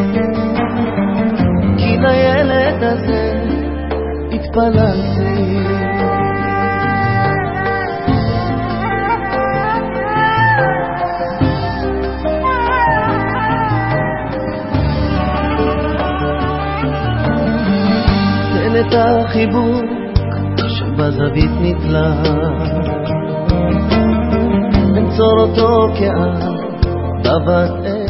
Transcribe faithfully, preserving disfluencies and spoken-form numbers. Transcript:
כי לילד הזה התפללתי. תן את החיבוק שבזווית נתלה, נצור אותו כעם בבת